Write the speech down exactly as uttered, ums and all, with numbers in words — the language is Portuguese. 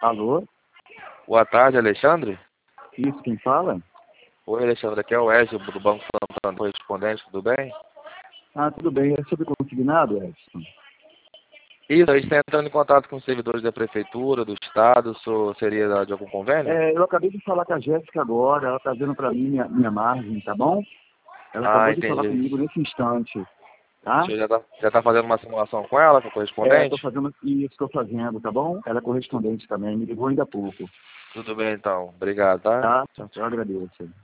Alô? Boa tarde, Alexandre. Isso, quem fala? Oi, Alexandre, aqui é o Edson do Banco Santander, correspondente, tudo bem? Ah, tudo bem. É sobre consignado, Edson? Isso, a gente está entrando em contato com os servidores da Prefeitura, do Estado, o senhor seria de algum convênio? É, eu acabei de falar com a Jéssica agora, ela está dando para mim minha, minha margem, tá bom? Ela Ah, acabou de falar entendi. comigo nesse instante, O tá? senhor já está já tá fazendo uma simulação com ela, com o É, estou correspondente? fazendo isso, estou fazendo, tá bom? Ela é correspondente também, me ligou ainda há pouco, Tudo bem, então. Obrigado, tá? tá? Eu agradeço.